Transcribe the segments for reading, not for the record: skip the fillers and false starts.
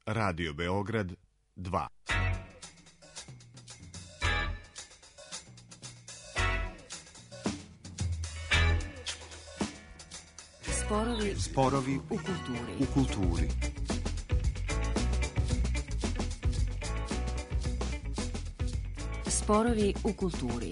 Radio Beograd 2. Sporovi u kulturi. Sporovi u kulturi.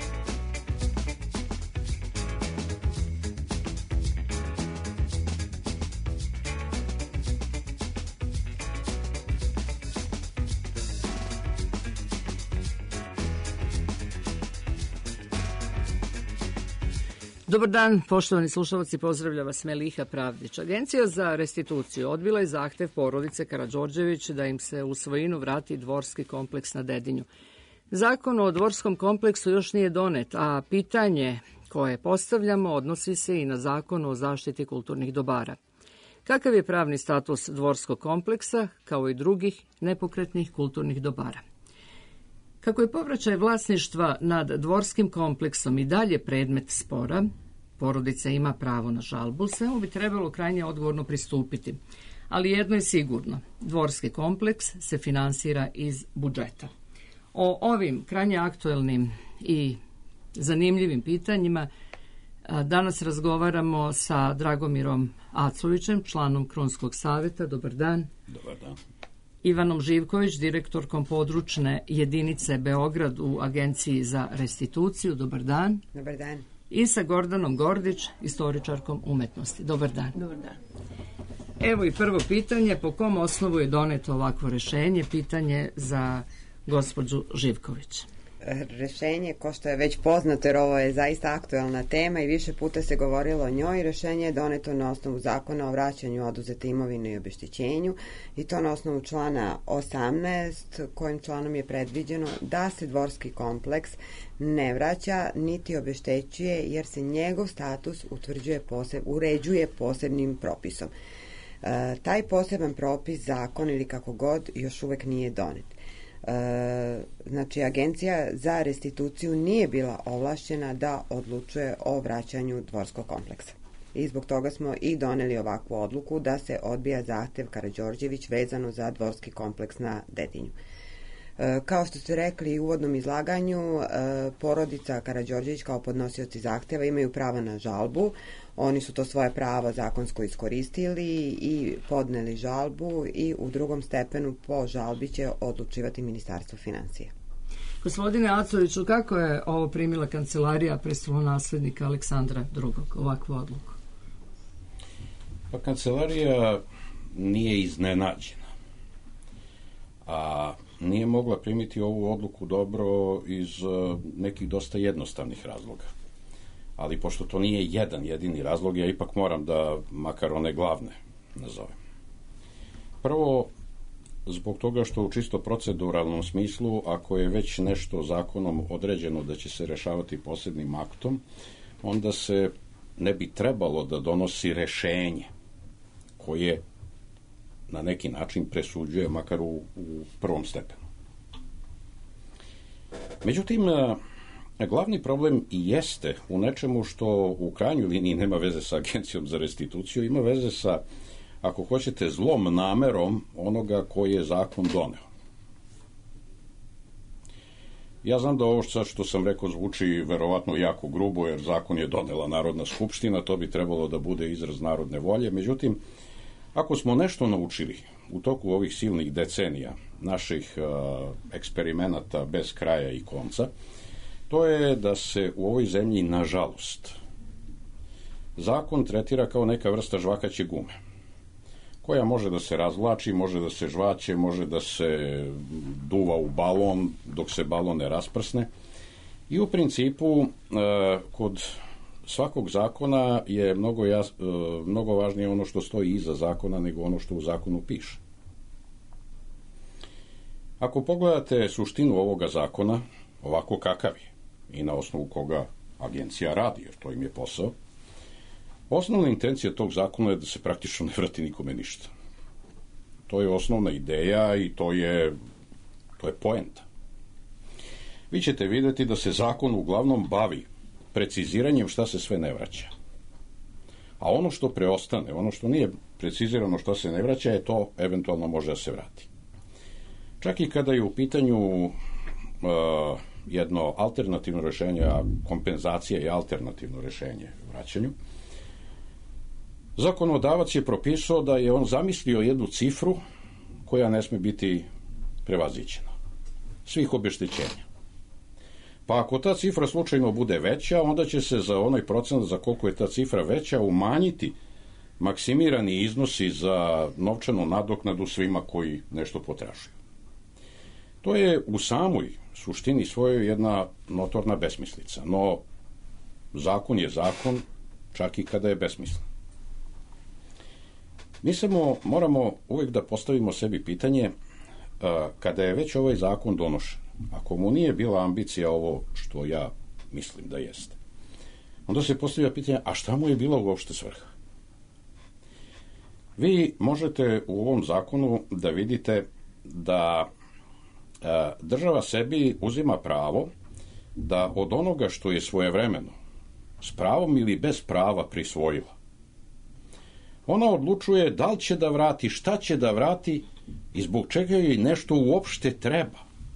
Dobar dan, poštovani slušalci, pozdravlja vas Meliha Pravdić. Agencija za restituciju odbila je zahtev porodice Karađorđević da im se u svojinu vrati dvorski kompleks na Dedinju. Zakon o dvorskom kompleksu još nije donet, a pitanje koje postavljamo odnosi se i na Zakon o zaštiti kulturnih dobara. Kakav je pravni status dvorskog kompleksa, kao i drugih nepokretnih kulturnih dobara? Kako je povraćaj vlasništva nad dvorskim kompleksom i dalje predmet spora, porodica ima pravo na žalbu, svemu bi trebalo krajnje odgovorno pristupiti. Ali jedno je sigurno, dvorski kompleks se finansira iz budžeta. O ovim krajnje aktuelnim i zanimljivim pitanjima danas razgovaramo sa Dragomirom Acovićem, članom Krunskog saveta. Dobar dan. Dobar dan. Ivanom Živković, direktorkom područne jedinice Beograd u Agenciji za restituciju. Dobar dan. Dobar dan. I sa Gordanom Gordić, istoričarkom umetnosti. Dobar dan. Dobar dan. Evo i prvo pitanje, po kom osnovu je doneto ovakvo rešenje? Pitanje za gospođu Živković. Rešenje, ko što je već poznato, jer ovo je zaista aktuelna tema i više puta se govorilo o njoj, rešenje je doneto na osnovu Zakona o vraćanju oduzete imovine i obeštećenju, i to na osnovu člana 18, kojim članom je predviđeno da se dvorski kompleks ne vraća niti obeštećuje, jer se njegov status uređuje posebnim propisom. Taj poseban propis, zakon ili kako god, još uvek nije donet. Znači, Agencija za restituciju nije bila ovlašćena da odlučuje o vraćanju dvorskog kompleksa. I zbog toga smo i doneli ovakvu odluku da se odbija zahtev Karađorđević vezano za dvorski kompleks na Dedinju. Kao što ste rekli u uvodnom izlaganju, porodica Karađorđević kao podnosioci zahteva imaju pravo na žalbu. Oni su to svoje pravo zakonsko iskoristili i podneli žalbu, i u drugom stepenu po žalbi će odlučivati Ministarstvo finansija. Gospodine Acoviću, kako je ovo primila kancelarija prestolonaslednika Aleksandra II, ovakvu odluku? Pa kancelarija nije iznenađena, a nije mogla primiti ovu odluku dobro iz nekih dosta jednostavnih razloga. Ali pošto to nije jedan jedini razlog, ja ipak moram da makar one glavne nazovem. Prvo, zbog toga što u čisto proceduralnom smislu, ako je već nešto zakonom određeno da će se rešavati posebnim aktom, onda se ne bi trebalo da donosi rešenje koje na neki način presuđuje, makar u prvom stepenu. Međutim, glavni problem i jeste u nečemu što u krajnjoj liniji nema veze sa Agencijom za restituciju, ima veze sa, ako hoćete, zlom namerom onoga koji je zakon doneo. Ja znam da ovo što sam rekao zvuči verovatno jako grubo, jer zakon je donela Narodna skupština, to bi trebalo da bude izraz narodne volje. Međutim, ako smo nešto naučili u toku ovih silnih decenija naših eksperimenata bez kraja i konca, to je da se u ovoj zemlji, nažalost, zakon tretira kao neka vrsta žvakaće gume, koja može da se razvlači, može da se žvaće, može da se duva u balon dok se balon ne rasprsne. I u principu, kod svakog zakona je mnogo važnije ono što stoji iza zakona nego ono što u zakonu piše. Ako pogledate suštinu ovoga zakona, ovako kakav je, i na osnovu koga agencija radi, jer to im je posao, osnovna intencija tog zakona je da se praktično ne vrati nikome ništa. To je osnovna ideja i to je poenta. Vi ćete vidjeti da se zakon uglavnom bavi preciziranjem šta se sve ne vraća. A ono što preostane, ono što nije precizirano što se ne vraća, to eventualno može da se vrati. Čak i kada je u pitanju jedno alternativno rešenje, a kompenzacija je alternativno rešenje u vraćanju, zakonodavac je propisao da je on zamislio jednu cifru koja ne sme biti prevaziđena. Svih obeštećenja. Pa ako ta cifra slučajno bude veća, onda će se za onaj procent za koliko je ta cifra veća umanjiti maksimirani iznosi za novčanu nadoknadu svima koji nešto potražuju. To je u samoj suštini svojoj jedna notorna besmislica, no zakon je zakon čak i kada je besmislen. Mi samo moramo uvijek da postavimo sebi pitanje kada je već ovaj zakon donošen, ako mu nije bila ambicija ovo što ja mislim da jeste, onda se postavlja pitanje, a šta mu je bila uopšte svrha? Vi možete u ovom zakonu da vidite da država sebi uzima pravo da od onoga što je svojevremeno s pravom ili bez prava prisvojila, ona odlučuje da li će da vrati, šta će da vrati i zbog čega joj nešto uopšte treba.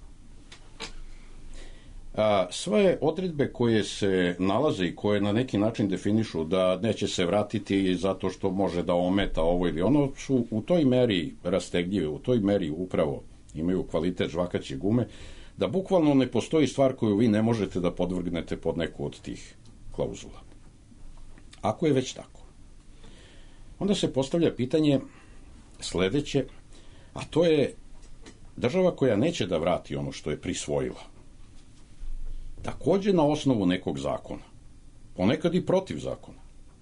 Sve odredbe koje se nalaze i koje na neki način definišu da neće se vratiti zato što može da ometa ovo ili ono, su u toj meri rastegljive, u toj meri upravo imaju kvalitet žvakaće gume, da bukvalno ne postoji stvar koju vi ne možete da podvrgnete pod neku od tih klauzula. Ako je već tako, onda se postavlja pitanje sledeće, a to je država koja neće da vrati ono što je prisvojila, takođe na osnovu nekog zakona, ponekad i protiv zakona,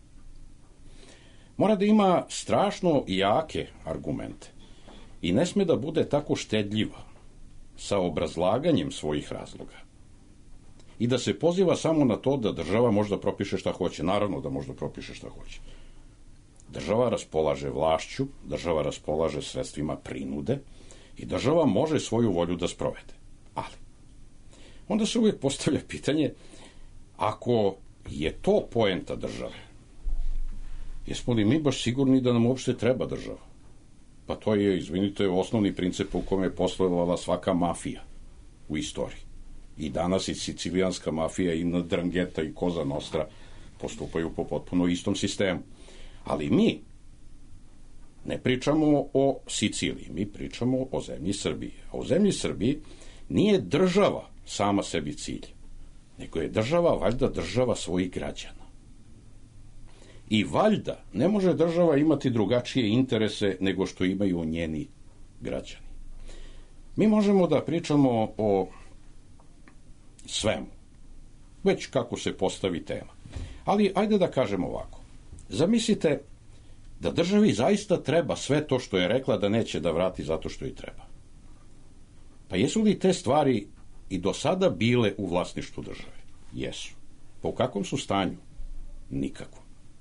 mora da ima strašno jake argumente i ne sme da bude tako štedljiva sa obrazlaganjem svojih razloga i da se poziva samo na to da država možda propiše šta hoće. Naravno da možda propiše šta hoće. Država raspolaže vlašću, država raspolaže sredstvima prinude i država može svoju volju da sprovede. Ali onda se uvijek postavlja pitanje, ako je to poenta države, jesmo li mi baš sigurni da nam uopšte treba država? Pa to je, izvinite, osnovni princip u kome je poslovala svaka mafija u istoriji. I danas i sicilijanska mafija i Ndrangheta i Cosa Nostra postupaju po potpuno istom sistemu. Ali mi ne pričamo o Siciliji, mi pričamo o zemlji Srbiji. A u zemlji Srbiji nije država sama sebi cilj, nego je država, valjda, država svojih građana. I valjda ne može država imati drugačije interese nego što imaju njeni građani. Mi možemo da pričamo o svemu, već kako se postavi tema. Ali ajde da kažemo ovako. Zamislite da državi zaista treba sve to što je rekla da neće da vrati zato što joj treba. Pa jesu li te stvari i do sada bile u vlasništvu države? Jesu. Pa u kakvom su stanju? Nikako.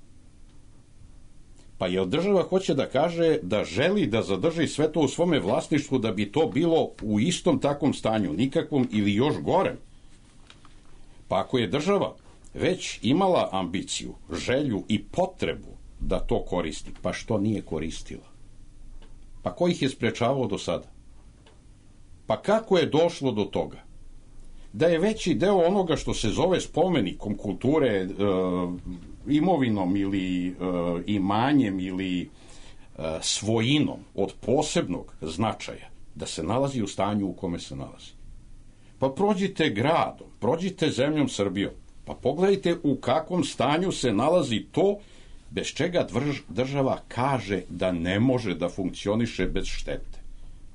Pa jel država hoće da kaže da želi da zadrži sve to u svome vlasništvu da bi to bilo u istom takvom stanju, nikakvom ili još gorem? Pa ako je država već imala ambiciju, želju i potrebu da to koristi, pa što nije koristila? Pa ko ih je sprečavao do sada? Pa kako je došlo do toga? Da je veći deo onoga što se zove spomenikom kulture, imovinom ili imanjem ili svojinom od posebnog značaja, da se nalazi u stanju u kome se nalazi. Pa prođite gradom, prođite zemljom Srbijom, pa pogledajte u kakvom stanju se nalazi to bez čega država kaže da ne može da funkcioniše bez štete.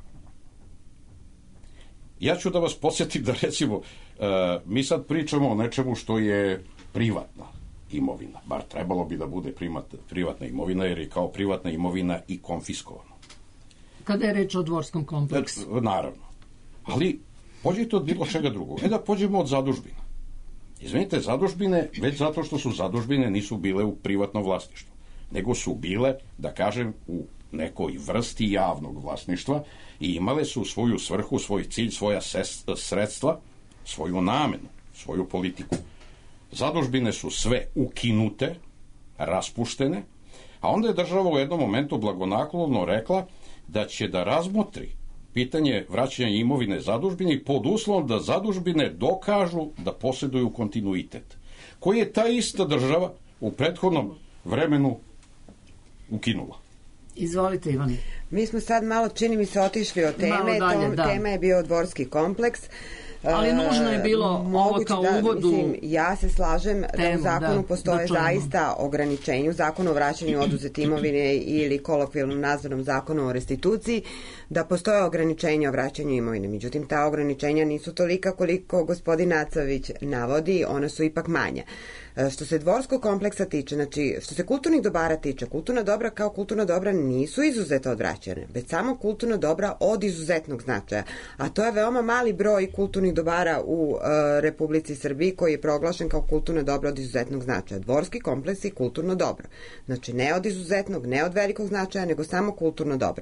Ja ću da vas podsjetim da, recimo, mi sad pričamo o nečemu što je privatna imovina, bar trebalo bi da bude privatna imovina, jer je kao privatna imovina i konfiskovana. Kada je reč o dvorskom kompleksu? Naravno. Ali pođite od bilo čega drugog. Da pođemo od zadužbina. Izvinite, zadužbine, već zato što su zadužbine, nisu bile u privatnom vlasništvu, nego su bile, da kažem, u nekoj vrsti javnog vlasništva i imale su svoju svrhu, svoj cilj, svoja sredstva, svoju namenu, svoju politiku. Zadužbine su sve ukinute, raspuštene, A onda je država u jednom momentu blagonaklono rekla da će da razmotri pitanje vraćanja imovine zadužbini pod uslovom da zadužbine dokažu da posjeduju kontinuitet, koji je ta ista država u prethodnom vremenu ukinula. Izvolite, Ivane. Mi smo sad malo, čini mi se, otišli od teme. Tema je bio dvorski kompleks. Ali nužno je bilo ovo kao uvodu. Ja se slažem da u zakonu postoje zaista ograničenja, u zakonu o vraćanju oduzete imovine ili kolokvijalnom nazvanom zakonu o restituciji, da postoje ograničenja o vraćanju imovine. Međutim, ta ograničenja nisu tolika koliko gospodin Nacavić navodi, ona su ipak manja. Što se dvorskog kompleksa tiče, znači, što se kulturnih dobara tiče, kulturna dobra kao kulturna dobra nisu izuzeta od vraćanja, već samo kulturna dobra od izuzetnog značaja. A to je veoma mali broj kulturnih dobara u Republici Srbiji koji je proglašen kao kulturna dobra od izuzetnog značaja. Dvorski kompleks je kulturno dobro. Znači, ne od izuzetnog, ne od velikog značaja, nego samo kulturno dobro.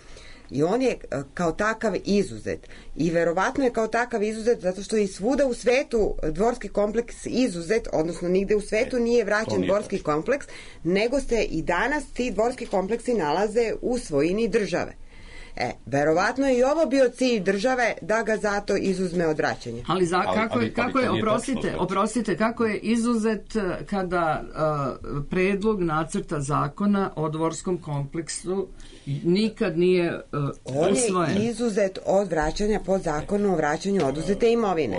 I on je kao takav izuzet. I verovatno je kao takav izuzet zato što i svuda u svetu dvorski kompleks izuzet, odnosno nigde u svetu nije vraćan dvorski kompleks, nego se i danas ti dvorski kompleksi nalaze u svojini države. Verovatno je i ovo bio cilj države da ga zato izuzme od vraćanja. Ali kako je, oprostite, kako je izuzet kada predlog nacrta zakona o dvorskom kompleksu nikad nije usvojen? On je izuzet od vraćanja po zakonu o vraćanju oduzete imovine.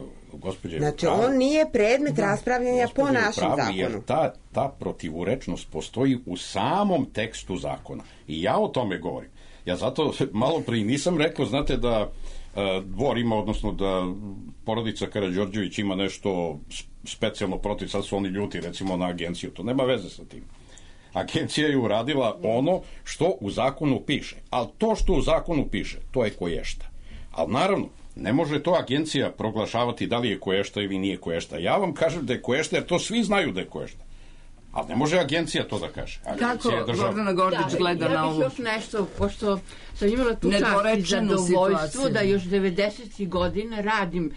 Znači, on nije predmet raspravljanja po našem zakonu. Jer ta protivurečnost postoji u samom tekstu zakona. I ja o tome govorim. Ja zato malo prije nisam rekao, znate, da dvor ima, odnosno da porodica Karađorđević ima nešto specijalno protiv, sad su oni ljuti recimo na agenciju, to nema veze sa tim. Agencija je uradila ono što u zakonu piše, ali to što u zakonu piše, to je koješta. Ali naravno, ne može to agencija proglašavati da li je koješta ili nije koješta. Ja vam kažem da je koješta jer to svi znaju da je koješta. Ali ne može agencija to da kaže. Kako Gordana Gordić gleda na ovo? Ja bih još nešto, pošto sam imala tu čast i zadovoljstvo da još 90. godina radim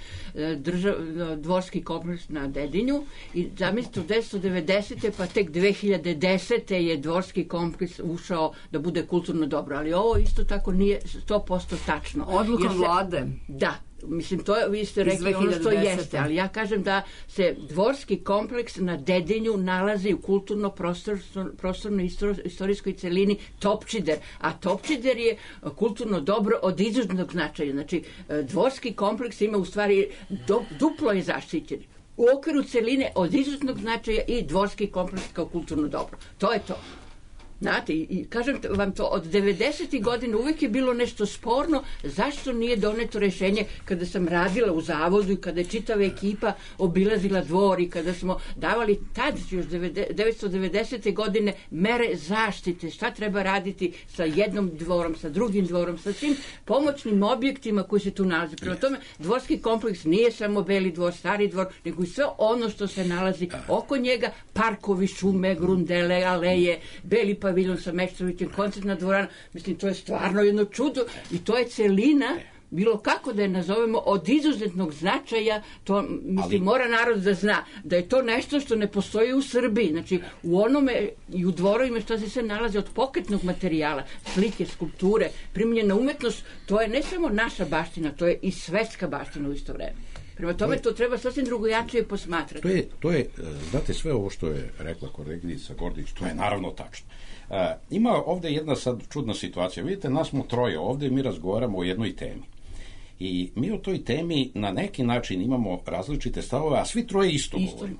dvorski kompleks na Dedinju i zamislite od 1990. pa tek 2010. je dvorski kompleks ušao da bude kulturno dobro, ali ovo isto tako nije 100% tačno. Odlukom vlade? Da. Mislim, to je, vi ste rekli ono što jeste, ali ja kažem da se dvorski kompleks na Dedinju nalazi u kulturno-prostornoj istorijskoj celini Topčider, a Topčider je kulturno dobro od izuzetnog značaja. Znači, dvorski kompleks ima u stvari duplo je zaštićen. U okviru celine od izuzetnog značaja i dvorski kompleks kao kulturno dobro. To je to. Znate, i kažem vam to, od 90. godina uvijek je bilo nešto sporno, zašto nije doneto rešenje kada sam radila u zavodu i kada je čitava ekipa obilazila dvor i kada smo davali tad, još 1990. godine, mere zaštite, šta treba raditi sa jednom dvorom, sa drugim dvorom, sa svim pomoćnim objektima koji se tu nalazi. Prema tome, dvorski kompleks nije samo Beli dvor, Stari dvor, nego i sve ono što se nalazi oko njega, parkovi, šume, grundele, aleje, Beli paviljon sa Meštrovićem, koncertna dvorana, mislim, to je stvarno jedno čudo i to je celina, bilo kako da je nazovemo, od izuzetnog značaja, to, mislim, mora narod da zna, da je to nešto što ne postoji u Srbiji, znači, u onome i u dvorovima što se sve nalazi od pokretnog materijala, slike, skulpture, primljena umetnost, to je ne samo naša baština, to je i svetska baština u isto vreme. Prema tome to treba sasvim drugojačije posmatrati. To je, znate, sve ovo što je rekla koleginica Gordić, to je naravno tačno. Ima ovde jedna sad čudna situacija. Vidite, nas smo troje ovde i mi razgovaramo o jednoj temi. I mi o toj temi na neki način imamo različite stavove, a svi troje isto govorimo.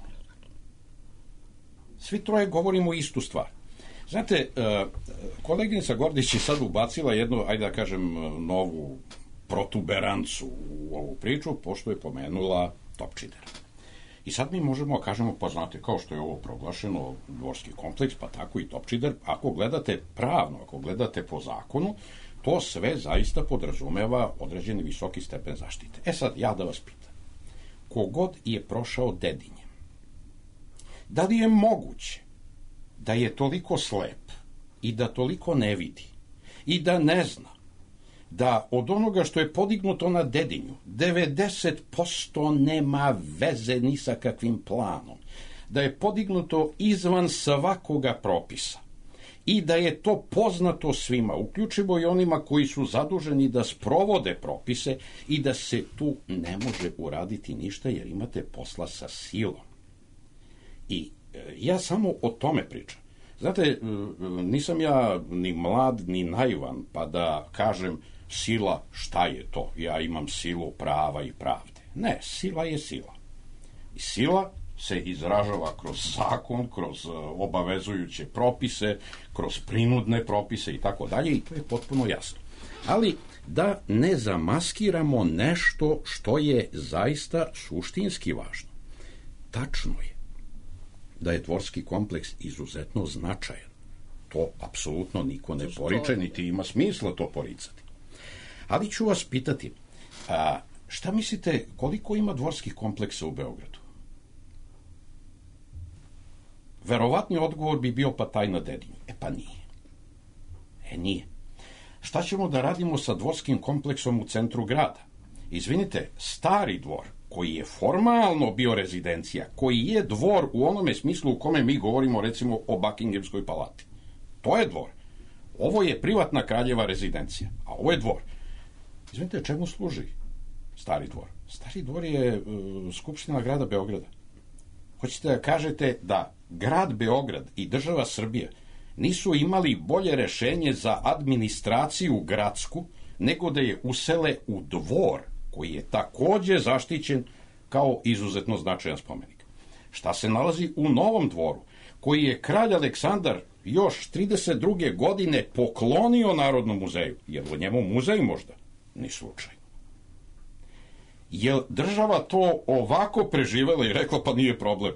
Svi troje govorimo istu stvar. Znate, koleginica Gordić je sad ubacila jednu, ajde da kažem, novu protuberancu u ovu priču, pošto je pomenula Topčider. I sad mi možemo kažemo, pa znate, kao što je ovo proglašeno dvorski kompleks, pa tako i Topčider, ako gledate pravno, ako gledate po zakonu, to sve zaista podrazumeva određeni visoki stepen zaštite. Sad, ja da vas pitam, kogod je prošao Dedinjem, da li je moguće da je toliko slep i da toliko ne vidi i da ne zna da od onoga što je podignuto na Dedinju 90% nema veze ni sa kakvim planom, da je podignuto izvan svakoga propisa, i da je to poznato svima, uključivo i onima koji su zaduženi da sprovode propise i da se tu ne može uraditi ništa jer imate posla sa silom. I ja samo o tome pričam. Znate, nisam ja ni mlad, ni naivan, pa da kažem sila, šta je to? Ja imam silu prava i pravde. Ne, sila je sila. I sila se izražava kroz zakon, kroz obavezujuće propise, kroz prinudne propise i tako dalje, i to je potpuno jasno. Ali da ne zamaskiramo nešto što je zaista suštinski važno. Tačno je da je dvorski kompleks izuzetno značajan. To apsolutno niko ne poriče, niti ima smisla to poricati. Ali ću vas pitati, šta mislite koliko ima dvorskih kompleksa u Beogradu? Verovatni odgovor bi bio pa taj na Dedinju. Pa nije. Nije. Šta ćemo da radimo sa dvorskim kompleksom u centru grada? Izvinite, stari dvor, koji je formalno bio rezidencija, koji je dvor u onome smislu u kome mi govorimo recimo o Buckinghamskoj palati. To je dvor. Ovo je privatna kraljeva rezidencija, a ovo je dvor. Izvinite, čemu služi stari dvor? Stari dvor je Skupština grada Beograda. Hoćete da kažete da grad Beograd i država Srbija nisu imali bolje rešenje za administraciju gradsku nego da je usele u dvor koji je takođe zaštićen kao izuzetno značajan spomenik. Šta se nalazi u Novom dvoru, koji je kralj Aleksandar još 32. godine poklonio Narodnom muzeju, jer u njemu muzej možda ni slučaj. Je država to ovako preživela i rekla pa nije problem?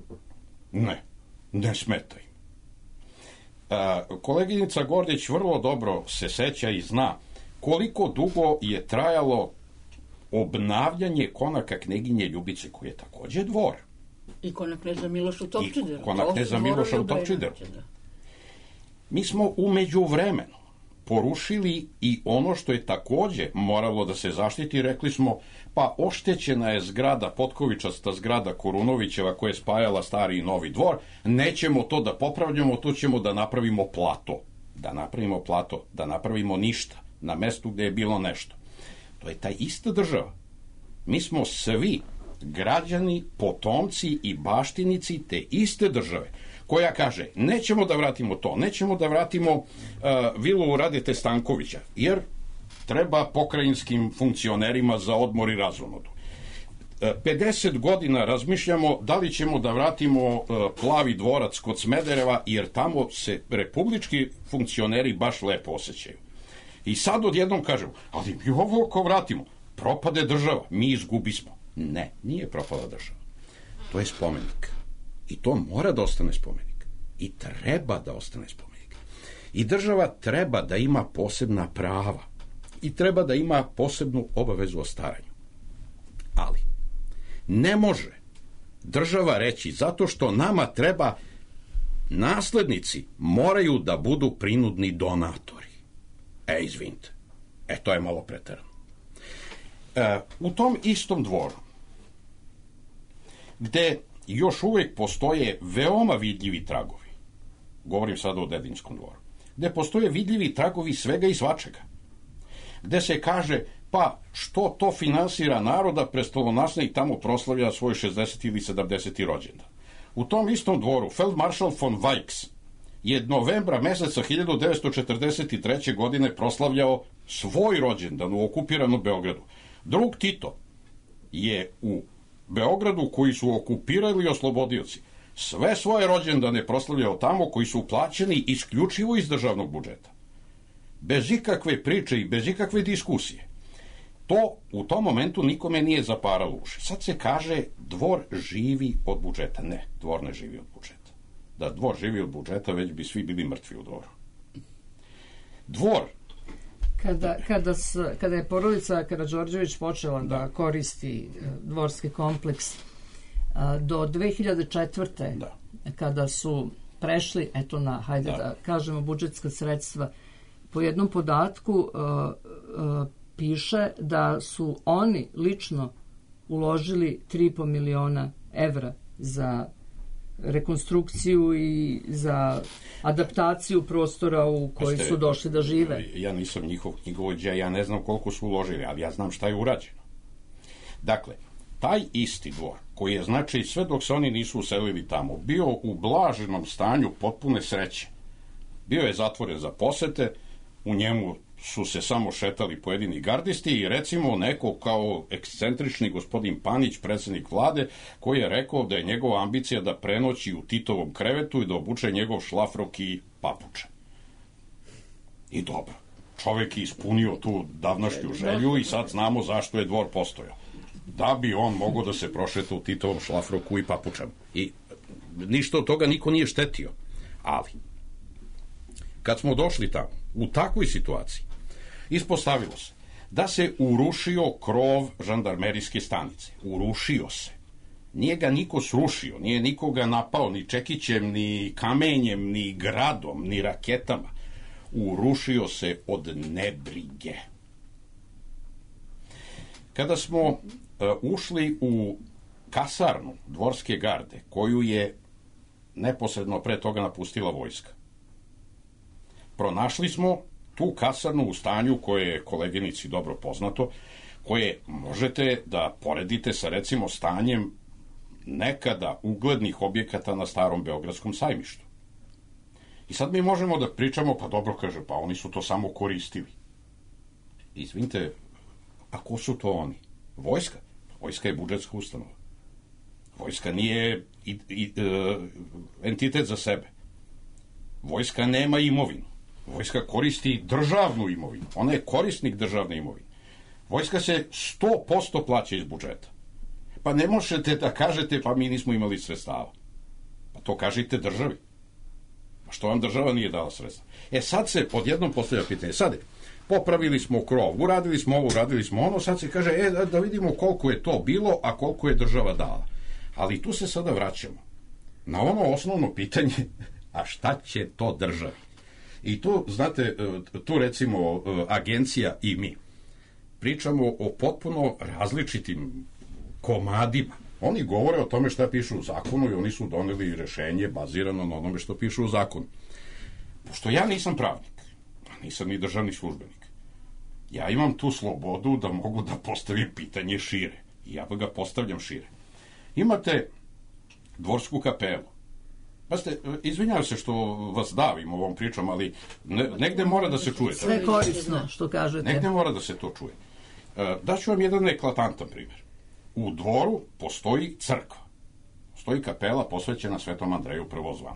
Ne smeta im. Koleginica Gordić vrlo dobro se seća i zna koliko dugo je trajalo obnavljanje konaka kneginje Ljubice, koji je takođe dvor. I konak kneza Miloša u Topčideru. I konak kneza Miloša u Topčideru. Mi smo u međuvremenu porušili i ono što je takođe moralo da se zaštiti. Rekli smo, pa oštećena je zgrada, potkovičasta zgrada Korunovićeva koja je spajala stari i novi dvor, nećemo to da popravljamo, to ćemo da napravimo plato. Da napravimo ništa na mestu gde je bilo nešto. To je ta ista država. Mi smo svi građani, potomci i baštinici te iste države, koja kaže, nećemo da vratimo to, nećemo da vratimo vilu Radete Stankovića, jer treba pokrajinskim funkcionerima za odmor i razonodu. 50 godina razmišljamo da li ćemo da vratimo Plavi dvorac kod Smedereva, jer tamo se republički funkcioneri baš lepo osjećaju. I sad odjednom kažemo, ali mi ovo ako vratimo, propade država, mi izgubismo. Ne, nije propala država. To je spomenik. I to mora da ostane spomenik. I treba da ostane spomenik. I država treba da ima posebna prava. I treba da ima posebnu obavezu o staranju. Ali ne može država reći zato što nama treba naslednici moraju da budu prinudni donatori. Izvinite. To je malo preterano. U tom istom dvoru, gde još uvek postoje veoma vidljivi tragovi, govorim sada o Dedinskom dvoru, gde postoje vidljivi tragovi svega i svačega, gde se kaže, pa što to finansira naroda, prestolonaslednik tamo proslavlja svoj 60. ili 70. rođendan. U tom istom dvoru feldmaršal von Weichs je novembra meseca 1943. godine proslavljao svoj rođendan u okupiranom Beogradu. Drug Tito je u Beogradu, koji su okupirali oslobodioci, sve svoje rođendane proslavljao tamo, koji su plaćeni isključivo iz državnog budžeta. Bez ikakve priče i bez ikakve diskusije. To u tom momentu nikome nije zaparalo uši. Sad se kaže dvor živi od budžeta. Ne, dvor ne živi od budžeta. Da dvor živi od budžeta, već bi svi bili mrtvi u dvoru. Dvor. Kada je porodica Karađorđević počela da koristi dvorski kompleks do 2004. Kada su prešli, da kažemo, budžetska sredstva, po jednom podatku piše da su oni lično uložili 3,5 miliona evra za rekonstrukciju i za adaptaciju prostora u koji su došli da žive. Ja nisam njihov knjigovođa, ja ne znam koliko su uložili, ali ja znam šta je urađeno. Dakle, taj isti dvor, koji je, znači, sve dok se oni nisu uselili tamo, bio u blaženom stanju potpune sreće. Bio je zatvoren za posete, u njemu su se samo šetali pojedini gardisti i recimo neko kao ekscentrični gospodin Panić, predsjednik vlade, koji je rekao da je njegova ambicija da prenoći u Titovom krevetu i da obuče njegov šlafrok i papuče. I dobro, čovjek je ispunio tu davnašnju želju i sad znamo zašto je dvor postojao. Da bi on mogao da se prošeta u Titovom šlafroku i papučama. I ništa od toga niko nije štetio. Ali, kad smo došli tamo, u takvoj situaciji, ispostavilo se da se urušio krov žandarmerijske stanice. Urušio se. Nije ga niko srušio, nije nikoga napao ni čekićem, ni kamenjem, ni gradom, ni raketama. Urušio se od nebrige. Kada smo ušli u kasarnu dvorske garde, koju je neposredno pre toga napustila vojska, pronašli smo tu kasarnu u stanju koje je koleginici dobro poznato, koje možete da poredite sa, recimo, stanjem nekada uglednih objekata na starom Beogradskom sajmištu. I sad mi možemo da pričamo, pa dobro, kaže, pa oni su to samo koristili. Izvinite, a ko su to oni? Vojska? Vojska je budžetska ustanova. Vojska nije entitet za sebe. Vojska nema imovinu. Vojska koristi državnu imovinu. Ona je korisnik državne imovine. Vojska se 100% plaća iz budžeta. Pa ne možete da kažete, pa mi nismo imali sredstava. Pa to kažite državi. Pa što vam država nije dala sredstva? Sad se odjednom postavlja pitanje. Sad, popravili smo krov, uradili smo ovo, uradili smo ono, sad se kaže, da vidimo koliko je to bilo, a koliko je država dala. Ali tu se sada vraćamo na ono osnovno pitanje, a šta će to državi? I tu, znate, tu recimo agencija i mi pričamo o potpuno različitim komadima. Oni govore o tome šta pišu u zakonu i oni su doneli rešenje bazirano na onome što pišu u zakonu. Pošto ja nisam pravnik, nisam ni državni službenik, ja imam tu slobodu da mogu da postavim pitanje šire. I ja ga postavljam šire. Imate dvorsku kapelu. Pazite, izvinjavam se što vas davim ovom pričom, ali negde mora da se čuje. Sve korisno što kažete. Negde mora da se to čuje. Daću vam jedan eklatantan primjer. U dvoru postoji crkva. Postoji kapela posvećena Svetom Andreju Prvozvanu.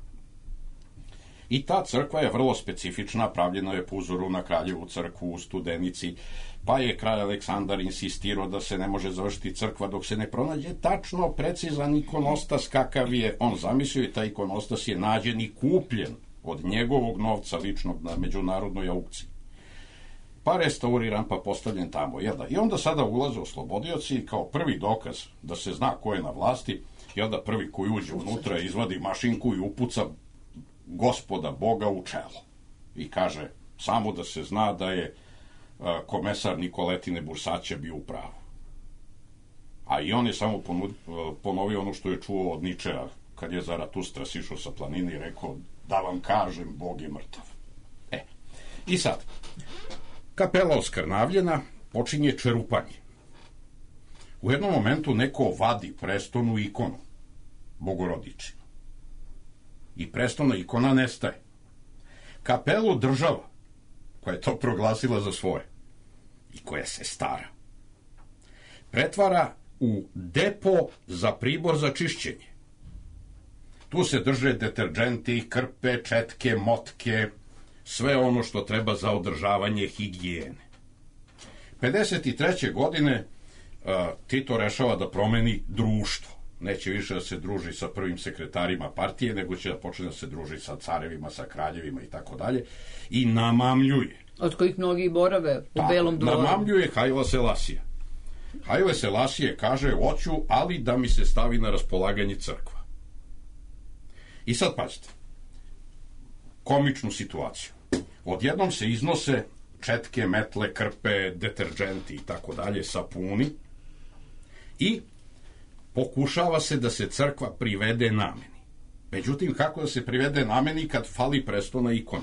I ta crkva je vrlo specifična, pravljena je po uzoru na Kraljevu crkvu u Studenici, pa je kralj Aleksandar insistirao da se ne može završiti crkva dok se ne pronađe tačno precizan ikonostas kakav je on zamislio, i taj ikonostas je nađen i kupljen od njegovog novca ličnog na međunarodnoj aukciji. Pa restauriran, pa postavljen tamo. I onda sada ulaze oslobodioci kao prvi dokaz da se zna ko je na vlasti, i onda prvi koji uđe unutra izvadi mašinku i upuca Gospoda Boga u čelo. I kaže, samo da se zna da je komesar Nikoletine Bursaća bio u pravu. A i on je samo ponovio ono što je čuo od Ničea, kad je Zaratustra sišao sa planine i rekao, da vam kažem, Bog je mrtav. I sad, kapela oskrnavljena, počinje čerupanje. U jednom momentu neko vadi prestonu ikonu Bogorodičinu. I prestona ikona nestaje. Kapelu država, koja je to proglasila za svoje i koja se stara, pretvara u depo za pribor za čišćenje. Tu se drže deterđenti, krpe, četke, motke, sve ono što treba za održavanje higijene. 53. godine Tito rešava da promeni društvo. Neće više da se druži sa prvim sekretarima partije, nego će da počne da se druži sa carevima, sa kraljevima i tako dalje. I namamljuje. Od kojih mnogi borave u Belom dvoru. Namamljuje Haile Selasija. Haile Selasije kaže, hoću, ali da mi se stavi na raspolaganje crkva. I sad pazite, komičnu situaciju. Odjednom se iznose četke, metle, krpe, deterđenti i tako dalje, sapuni, i pokušava se da se crkva privede nameni. Međutim, kako da se privede nameni kad fali prestolna ikona?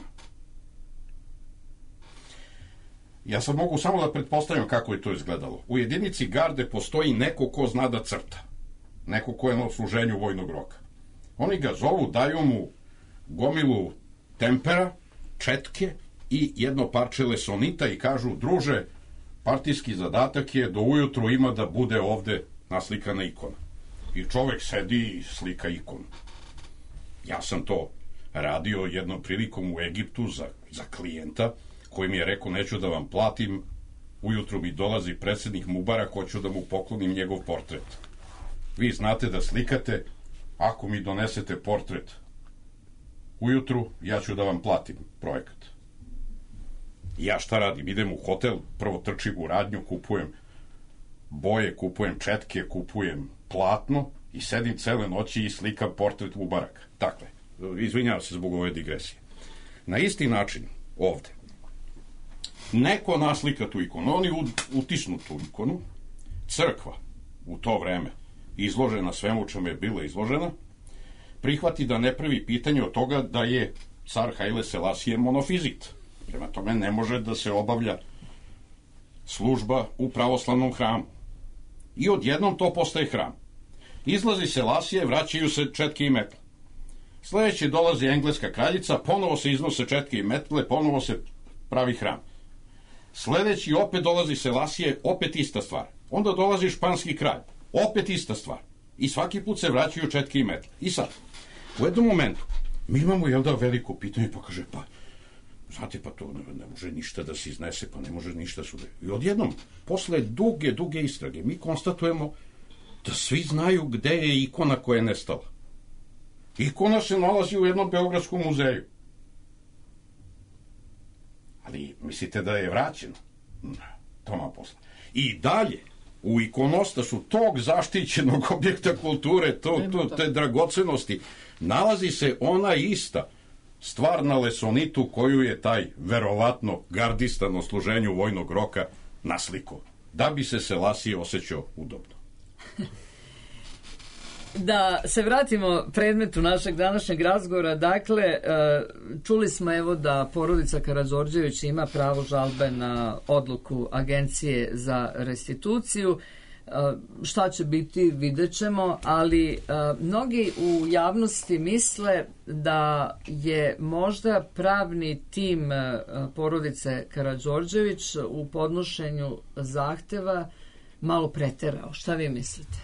Ja sad mogu samo da pretpostavljam kako je to izgledalo. U jedinici garde postoji neko ko zna da crta. Neko ko je na odsluženju vojnog roka. Oni ga zovu, daju mu gomilu tempera, četke i jedno parče lesonita i kažu, druže, partijski zadatak je da ujutru ima da bude ovde naslikana ikona. I čovek sedi i slika ikonu. Ja sam to radio jednom prilikom u Egiptu za klijenta koji mi je rekao, neću da vam platim, ujutru mi dolazi predsednik Mubarak, hoću da mu poklonim njegov portret. Vi znate da slikate, ako mi donesete portret ujutru, ja ću da vam platim projekat. Ja šta radim? Idem u hotel, prvo trčim u radnju, kupujem boje, kupujem četke, kupujem platno i sedim cele noći i slikam portret Mubaraka. Dakle, izvinjavam se zbog ove digresije. Na isti način, ovde, neko naslika tu ikonu, oni utisnu tu ikonu, crkva u to vreme izložena svemu čemu je bila izložena, prihvati da ne pravi pitanje od toga da je car Haile Selasije monofizit. Prema tome ne može da se obavlja služba u pravoslavnom hramu. I odjednom to postaje hram. Izlazi Selasije, vraćaju se četke i metle. Sledeće dolazi engleska kraljica, ponovo se iznose četke i metle, ponovo se pravi hram. Sledeći opet dolazi Selasije, opet ista stvar. Onda dolazi španski kralj, opet ista stvar. I svaki put se vraćaju četke i metle. I sad, u jednom momentu, mi imamo, jel da, veliko pitanje, pa kaže, pa, znate, pa to ne može ništa da se iznese, pa ne može ništa sude. I odjednom, posle duge istrage, mi konstatujemo da svi znaju gde je ikona koja je nestala. Ikona se nalazi u jednom beogradskom muzeju. Ali mislite da je vraćena? To ma posle. I dalje, u ikonostasu tog zaštićenog objekta kulture, te dragocenosti, nalazi se ona ista stvar na lesonitu koju je taj verovatno gardista na služenju vojnog roka naslikao, da bi se Selasije osjećao udobno. Da se vratimo predmetu našeg današnjeg razgovora, dakle, čuli smo evo da porodica Karađorđević ima pravo žalbe na odluku Agencije za restituciju. Šta će biti, vidjet ćemo, ali mnogi u javnosti misle da je možda pravni tim porodice Karađorđević u podnošenju zahteva malo preterao. Šta vi mislite?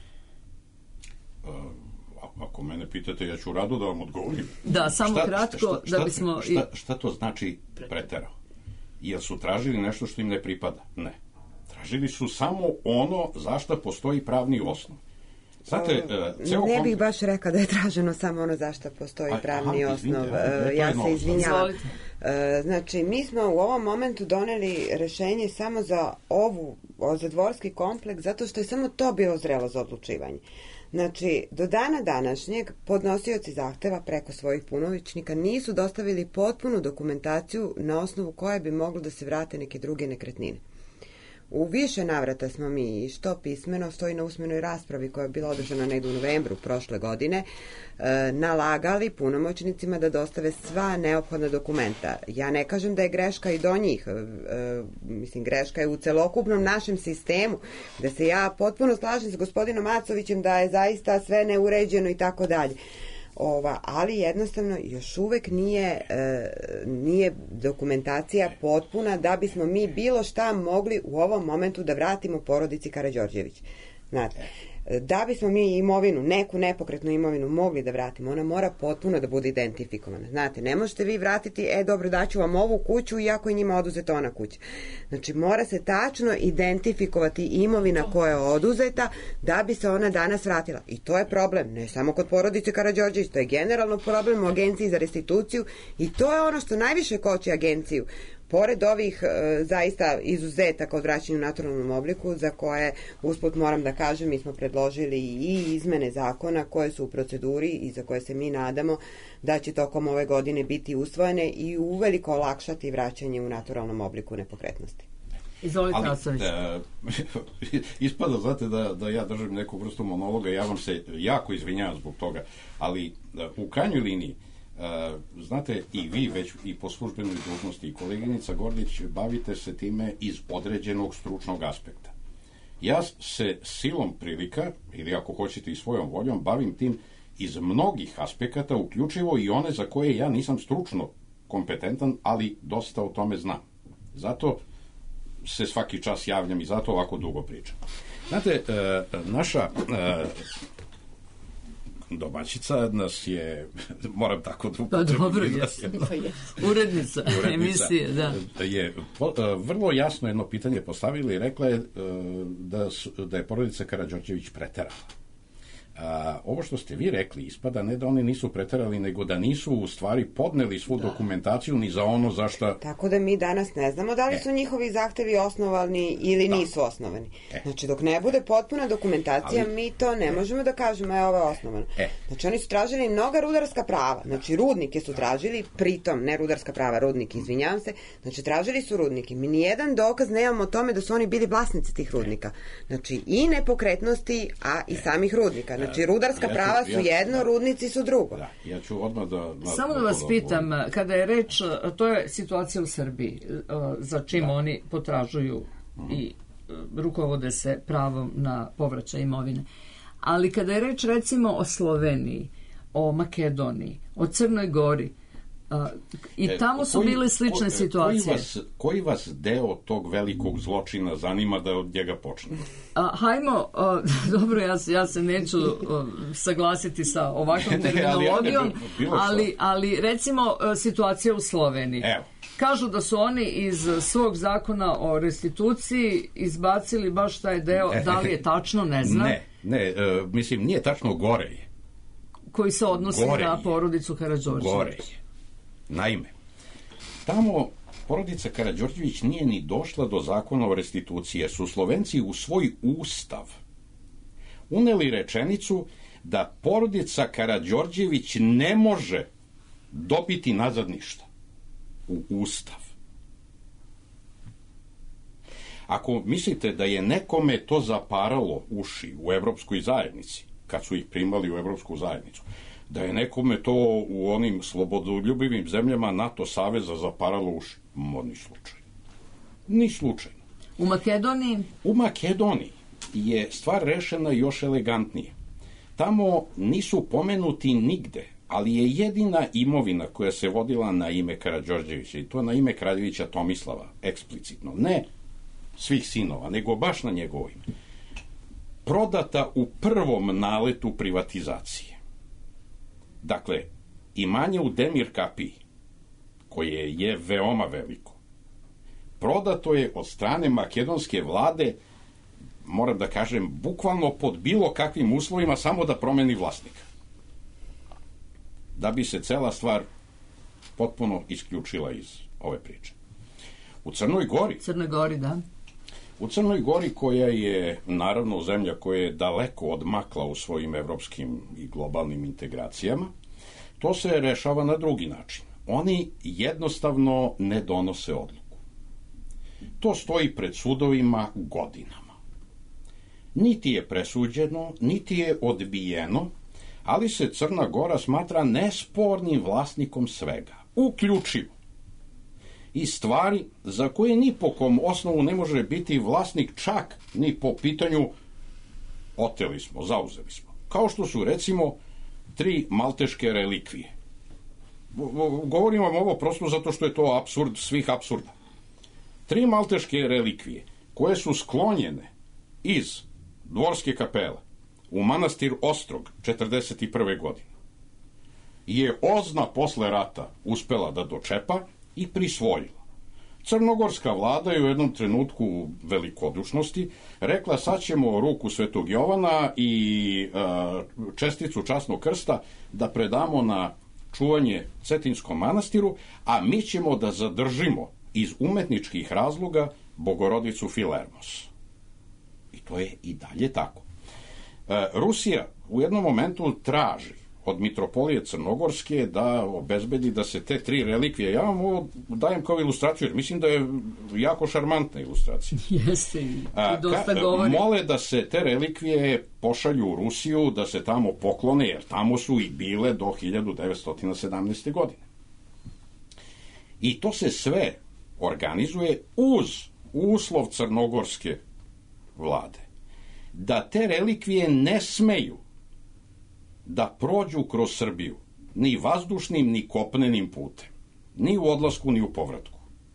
Ako mene pitate, ja ću rado da vam odgovorim. Da, samo kratko, da bismo... Šta to znači preterao? Jel su tražili nešto što im ne pripada? Ne. Tražili su samo ono za što postoji pravni osnov. Znate, ne bih baš rekao da je traženo samo ono za što postoji pravni osnov. Ja se izvinjavam. Znači, mi smo u ovom momentu doneli rešenje samo za dvorski kompleks, zato što je samo to bilo zrelo za odlučivanje. Znači, do dana današnjeg podnosioci zahteva preko svojih punomoćnika nisu dostavili potpunu dokumentaciju na osnovu koje bi moglo da se vrate neke druge nekretnine. U više navrata smo mi, što pismeno, stoji na usmenoj raspravi koja je bila održana negde u novembru prošle godine, nalagali punomoćnicima da dostave sva neophodna dokumenta. Ja ne kažem da je greška i do njih, mislim, greška je u celokupnom našem sistemu, da se ja potpuno slažem s gospodinom Macovićem da je zaista sve neuređeno i tako dalje. Ali jednostavno još uvek nije dokumentacija potpuna da bismo mi bilo šta mogli u ovom momentu da vratimo porodici Karađorđević. Znate, da bismo mi imovinu, neku nepokretnu imovinu mogli da vratimo, ona mora potpuno da bude identifikovana. Znate, ne možete vi vratiti, dobro, daću vam ovu kuću iako je njima oduzeta ona kuća. Znači, mora se tačno identifikovati imovina koja je oduzeta da bi se ona danas vratila. I to je problem, ne samo kod porodice Karađorđević, to je generalno problem u Agenciji za restituciju i to je ono što najviše koči agenciju. Pored ovih zaista izuzetaka od vraćanja u naturalnom obliku, za koje, usput moram da kažem, mi smo predložili i izmene zakona koje su u proceduri i za koje se mi nadamo da će tokom ove godine biti usvojene i uveliko olakšati vraćanje u naturalnom obliku nepokretnosti. Izvolite, Acović. Ispada, znate, da ja držim neku vrstu monologa, ja vam se jako izvinjavam zbog toga, ali u krajnjoj liniji, znate, i vi već i po službenoj dužnosti i koleginica Gordić bavite se time iz određenog stručnog aspekta. Ja se silom prilika, ili ako hoćete i svojom voljom, bavim tim iz mnogih aspekata, uključivo i one za koje ja nisam stručno kompetentan, ali dosta o tome znam. Zato se svaki čas javljam i zato ovako dugo pričam. Znate, naša domaćica nas je, moram tako da upotrebim. Pa dobro, urednica emisije, da. Je vrlo jasno jedno pitanje postavila i rekla je da je porodica Karađorđević preterala. Ovo što ste vi rekli ispada ne da oni nisu preterali, nego da nisu u stvari podneli svu dokumentaciju ni za ono za šta... Tako da mi danas ne znamo da li su njihovi zahtevi osnovani ili nisu osnovani. Znači, dok ne bude potpuna dokumentacija, mi to ne možemo da kažemo, ovo je osnovano. Znači, oni su tražili mnoga rudarska prava. Znači, rudnike su tražili, pritom, ne rudarska prava, rudnike, izvinjavam se, znači, tražili su rudnike. Mi nijedan dokaz nemamo o tome da su oni bili vlasnici tih rudnika. Znači, i nepokretnosti, a i samih rudnika. Znači, rudarska prava su jedno, rudnici su drugo. Da, ja ću odmah da... Samo da vas pitam, kada je reč, to je situacija u Srbiji, za čim oni potražuju i rukovode se pravom na povraćaj imovine. Ali kada je reč, recimo, o Sloveniji, o Makedoniji, o Crnoj Gori, i tamo su bile slične situacije. Koji vas deo tog velikog zločina zanima da od njega počne? Hajmo, dobro, ja se neću saglasiti sa ovakvom terminologijom, ali recimo situacija u Sloveniji. Evo. Kažu da su oni iz svog zakona o restituciji izbacili baš taj deo, da li je tačno, ne znam. Ne, mislim, nije tačno, gore je. Koji se odnosi na porodicu Karađorđević. Gore je. Naime, tamo porodica Karađorđević nije ni došla do zakona o restituciji, jer su Slovenci u svoj ustav uneli rečenicu da porodica Karađorđević ne može dobiti nazad ništa. U ustav. Ako mislite da je nekome to zaparalo uši u Evropskoj zajednici, kad su ih primali u Evropsku zajednicu, da je nekome to u onim slobodoljubivim zemljama NATO saveza zaparalo uši, ni slučajno. Ni slučajno. U Makedoniji? U Makedoniji je stvar rešena još elegantnije. Tamo nisu pomenuti nigde, ali je jedina imovina koja se vodila na ime Karađorđevića, i to na ime kraljevića Tomislava, eksplicitno, ne svih sinova, nego baš na njegovo ime, prodata u prvom naletu privatizacije. Dakle, imanje u Demir Kapiji, koje je veoma veliko, prodato je od strane makedonske vlade, moram da kažem, bukvalno pod bilo kakvim uslovima, samo da promeni vlasnika. Da bi se cela stvar potpuno isključila iz ove priče. U Crnoj Gori... Da. U Crnoj Gori, koja je, naravno, zemlja koja je daleko odmakla u svojim evropskim i globalnim integracijama, to se rešava na drugi način. Oni jednostavno ne donose odluku. To stoji pred sudovima godinama. Niti je presuđeno, niti je odbijeno, ali se Crna Gora smatra nespornim vlasnikom svega, uključivo i stvari za koje ni po kom osnovu ne može biti vlasnik, čak ni po pitanju oteli smo, zauzeli smo. Kao što su, recimo, 3 malteške relikvije. Govorim vam ovo prosto zato što je to apsurd svih apsurda. 3 malteške relikvije koje su sklonjene iz Dvorske kapele u manastir Ostrog 1941. godine je Ozna posle rata uspela da dočepa i prisvojila. Crnogorska vlada je u jednom trenutku velikodušnosti rekla: sad ćemo ruku Svetog Jovana i česticu časnog krsta da predamo na čuvanje Cetinskom manastiru, a mi ćemo da zadržimo iz umetničkih razloga Bogorodicu Filermos. I to je i dalje tako. Rusija u jednom momentu traži od mitropolije Crnogorske da obezbedi da se te 3 relikvije, ja vam ovo dajem kao ilustraciju, jer mislim da je jako šarmantna ilustracija. Jeste, i dosta govori. Mole da se te relikvije pošalju u Rusiju, da se tamo poklone, jer tamo su i bile do 1917. godine. I to se sve organizuje uz uslov crnogorske vlade, da te relikvije ne smeju da prođu kroz Srbiju, ni vazdušnim, ni kopnenim putem, ni u odlasku, ni u povratku.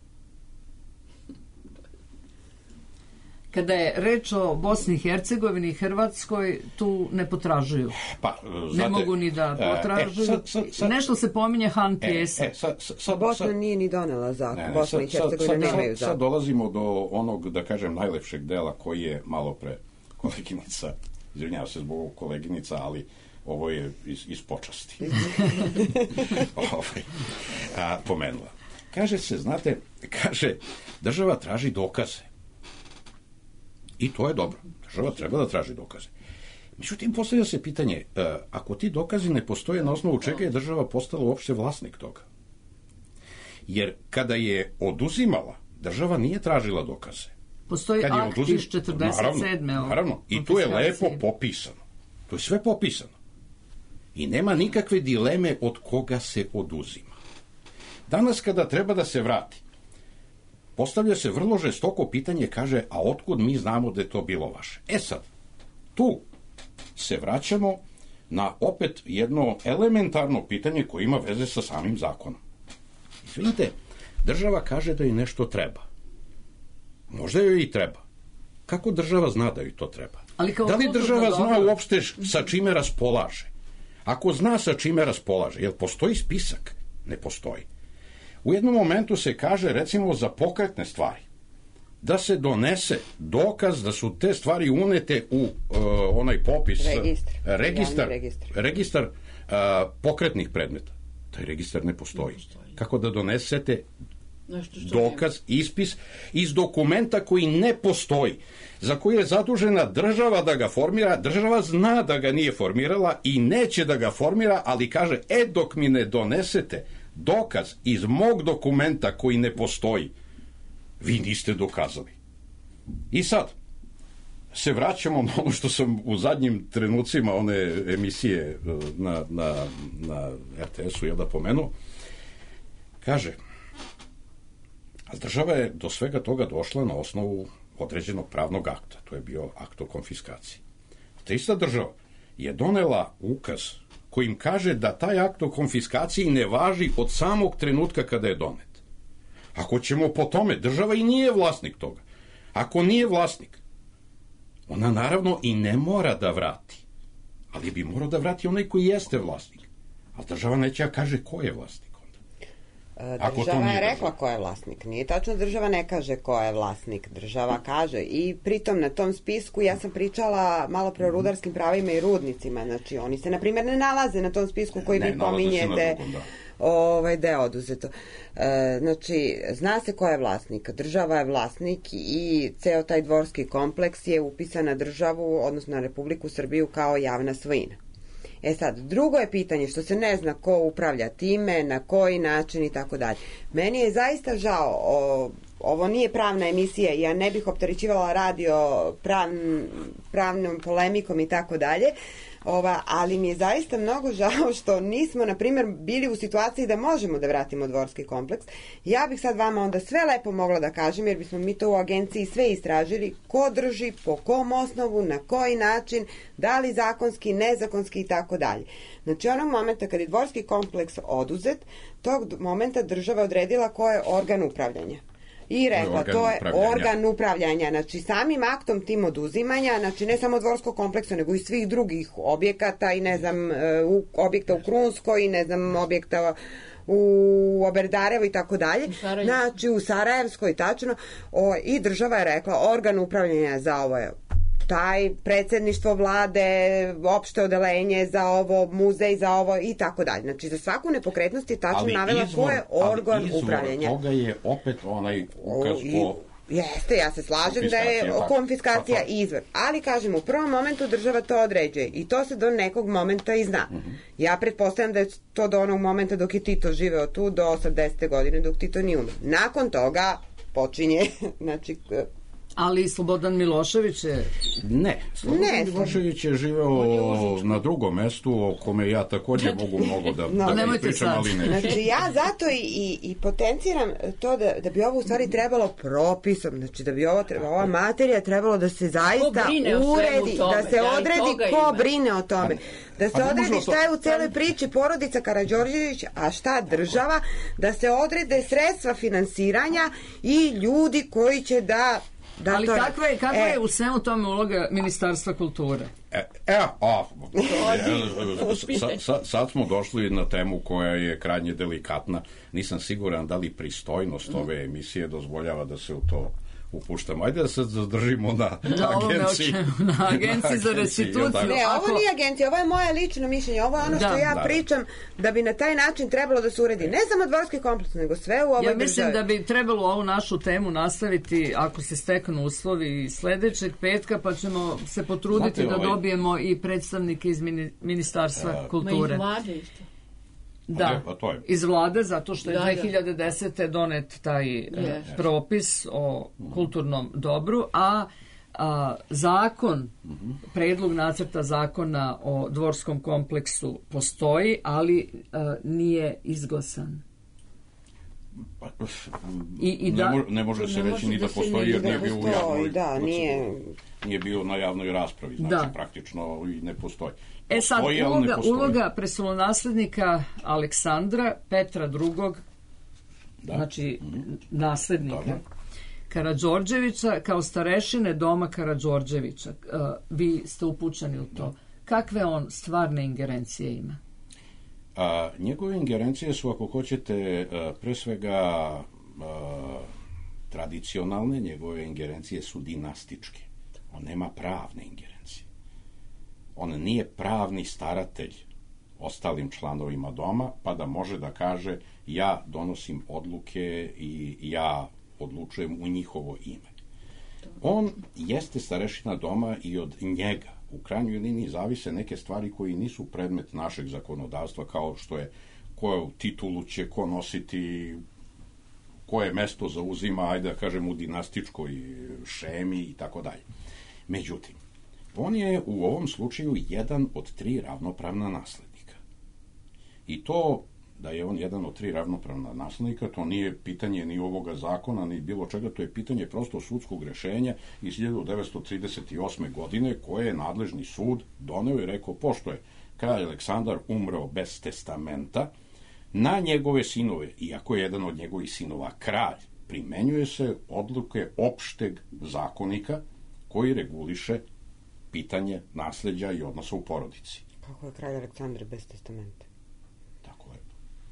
Kada je reč o Bosni i Hercegovini i Hrvatskoj, tu ne potražuju. Ne mogu ni da potražuju. Nešto se pominje Han Pjesa. Bosna nije ni donela zakon. Bosna i Hercegovina nemaju zakon. Sad dolazimo do onog, da kažem, najlepšeg dela koji je malo pre koleginica, izvinjavam se zbog koleginica, ali ovo je iz počasti. Pomenula. Kaže se, znate, država traži dokaze. I to je dobro. Država treba da traži dokaze. Međutim, postavlja se pitanje, ako ti dokazi ne postoje, na osnovu čega je država postala uopšte vlasnik toga? Jer kada je oduzimala, država nije tražila dokaze. Postoji akt iz 47. Naravno. I tu je lepo popisano. To je sve popisano. I nema nikakve dileme od koga se oduzima. Danas kada treba da se vrati, postavlja se vrlo žestoko pitanje, kaže, a otkud mi znamo da je to bilo vaše? Sad, tu se vraćamo na opet jedno elementarno pitanje koje ima veze sa samim zakonom. Izvinite, država kaže da joj nešto treba. Možda joj i treba. Kako država zna da joj to treba? Da li država zna uopšte sa čime raspolaže? Ako zna sa čime raspolaže, jel postoji spisak? Ne postoji. U jednom momentu se kaže, recimo, za pokretne stvari, da se donese dokaz da su te stvari unete u onaj popis, registar pokretnih predmeta. Taj registar ne postoji. Kako da donesete dokaz, ispis iz dokumenta koji ne postoji, za koji je zadužena država da ga formira, država zna da ga nije formirala i neće da ga formira, ali kaže, dok mi ne donesete dokaz iz mog dokumenta koji ne postoji, vi niste dokazali. I sad se vraćamo na ono što sam u zadnjim trenucima one emisije na RTS-u da pomenuo. Kaže, a država je do svega toga došla na osnovu određenog pravnog akta. To je bio akt o konfiskaciji. Ta ista država je donela ukaz kojim kaže da taj akt o konfiskaciji ne važi od samog trenutka kada je donet. Ako ćemo po tome, država i nije vlasnik toga. Ako nije vlasnik, ona naravno i ne mora da vrati. Ali bi morao da vrati onaj koji jeste vlasnik. A država neće kaže ko je vlasnik. Država je rekla ko je vlasnik. Nije tačno, država ne kaže ko je vlasnik. Država kaže i pritom na tom spisku, ja sam pričala malo pre o rudarskim pravima i rudnicima, znači oni se na primjer ne nalaze na tom spisku koji vi pominjete da je oduzeto. Znači, zna se ko je vlasnik. Država je vlasnik i ceo taj dvorski kompleks je upisan na državu, odnosno na Republiku Srbiju kao javna svojina. Sad, drugo je pitanje što se ne zna ko upravlja time, na koji način i tako dalje. Meni je zaista žao, ovo nije pravna emisija, ja ne bih opterećivala radio pravnom polemikom i tako dalje, ali mi je zaista mnogo žao što nismo, na primjer, bili u situaciji da možemo da vratimo dvorski kompleks. Ja bih sad vama onda sve lepo mogla da kažem, jer bismo mi to u agenciji sve istražili, ko drži, po kom osnovu, na koji način, da li zakonski, nezakonski i tako dalje. Znači, onog momenta kad je dvorski kompleks oduzet, tog momenta država odredila ko je organ upravljanja. I rekla, to je organ upravljanja, znači samim aktom tim oduzimanja, znači ne samo dvorskog kompleksa, nego i svih drugih objekata i ne znam, objekta u Krunskoj i ne znam, objekta u Oberdarevu i tako dalje, znači u Sarajevskoj, tačno, i država je rekla, organ upravljanja za ovo je taj predsjedništvo vlade, opšte odelenje za ovo, muzej za ovo i tako dalje. Znači, za svaku nepokretnost je tačno navela ko je organ upravljanja. Ali izvor toga je opet onaj ukaz o Jeste, ja se slažem da je konfiskacija izvor. Ali, kažem, u prvom momentu država to određuje i to se do nekog momenta i zna. Ja pretpostavljam da je to do onog momenta dok je Tito živeo tu, do 80. godine, dok Tito nije umro. Nakon toga počinje, znači... Ali Slobodan Milošević je... Ne, Slobodan Milošević je živeo na drugom mestu o kome ja također mogu mnogo da pričam, ali ne. Znači ja zato i potenciram to da bi ovo u stvari trebalo propisom, znači da bi ova materija trebalo da se zaista uredi, da se odredi ko brine o tome. Da se odredi šta je u celoj priči porodica Karađorđević, a šta država, da se odrede sredstva finansiranja i ljudi koji će da... Ali kakva je u svemu tome uloga Ministarstva kulture? Sad smo došli na temu koja je krajnje delikatna. Nisam siguran da li pristojnost ove emisije dozvoljava da se u to upuštamo. Ajde da se zadržimo na agenciji. Na agenciji za restituciju. Ne, ovo nije agencija, ovo je moje lično mišljenje. Ovo je ono što ja pričam da bi na taj način trebalo da se uredi. Ne samo dvorski kompleks, nego sve u ovoj državi. Ja mislim da bi trebalo ovu našu temu nastaviti, ako se steknu uslovi, sledećeg petka, pa ćemo se potruditi da dobijemo i predstavnike iz Ministarstva kulture. Ma iz vlade isto. Da, iz vlade, zato što je 2010. donet taj propis o kulturnom dobru, a zakon, predlog nacrta zakona o dvorskom kompleksu postoji, ali nije izglasan. Ne može se reći ni da postoji, jer nije bio u javnoj proceduri. Nije bio na javnoj raspravi, znači praktično i ne postoji. Sad, uloga prestolonaslednika Aleksandra, Petra II, znači naslednika Karađorđevića, kao starešine doma Karađorđevića. Vi ste upućeni u to. Kakve on stvarne ingerencije ima? Njegove ingerencije su, ako hoćete, pre svega tradicionalne, njegove ingerencije su dinastičke. On nema pravne ingerencije. On nije pravni staratelj ostalim članovima doma, pa da može da kaže ja donosim odluke i ja odlučujem u njihovo ime. On jeste starešina doma i od njega u krajnjoj liniji zavise neke stvari koji nisu predmet našeg zakonodavstva, kao što je koju titulu će ko nositi, koje mesto zauzima, ajde da kažem, u dinastičkoj šemi i tako dalje. Međutim, on je u ovom slučaju jedan od 3 ravnopravna naslednika. I to da je on jedan od 3 ravnopravna naslednika, to nije pitanje ni ovoga zakona, ni bilo čega, to je pitanje prosto sudskog rešenja iz 1938. godine, koje je nadležni sud doneo i rekao, pošto je kralj Aleksandar umreo bez testamenta, na njegove sinove, iako je jedan od njegovih sinova kralj, primenjuje se odluke opšteg zakonika koji reguliše pitanje nasleđa i odnosa u porodici. Kako je kralj Aleksandar bez testamenta? Tako je.